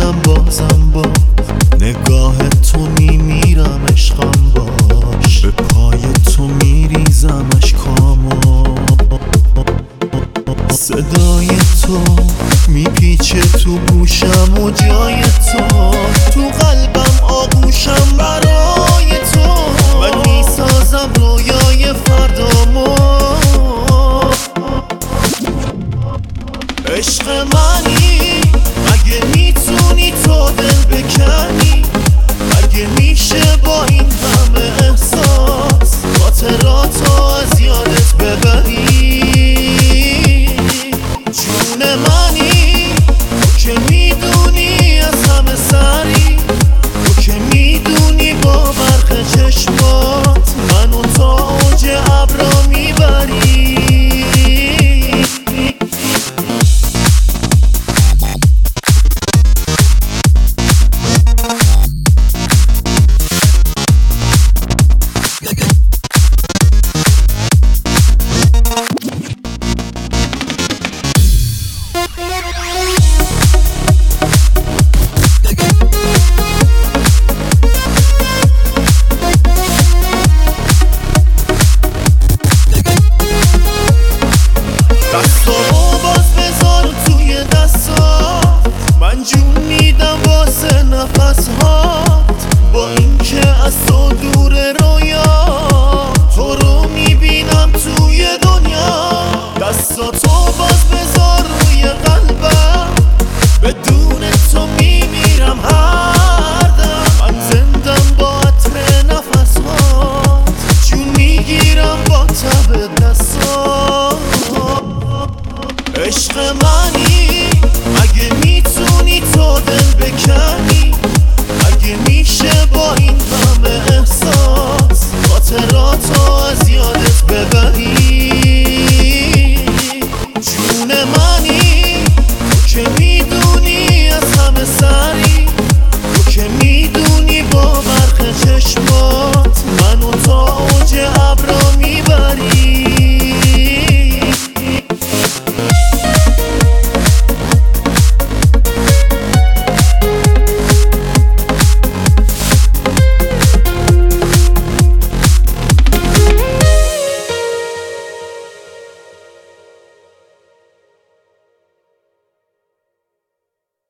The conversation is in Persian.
دلم بازم با نگاه تو میمیرم عشقم باش، به پای تو میریزم اشکامو. صدای تو میپیچه تو گوشم و جای تو قلبم آغوشم برای تو. من میسازم رویای فردامو. عشق منی اگه میتونی تو دل بکنی، اگه میشه با این همه احساس خاطراتو از یادت ببری. جون منی تو که میدونی از همه سری، تو که میدونی با برق چشمات منو تا اوج ابرا میبری. دستامو باز بذار توی دستات، من جون میدم واسه نفس هات. با اینکه از تو دور رویا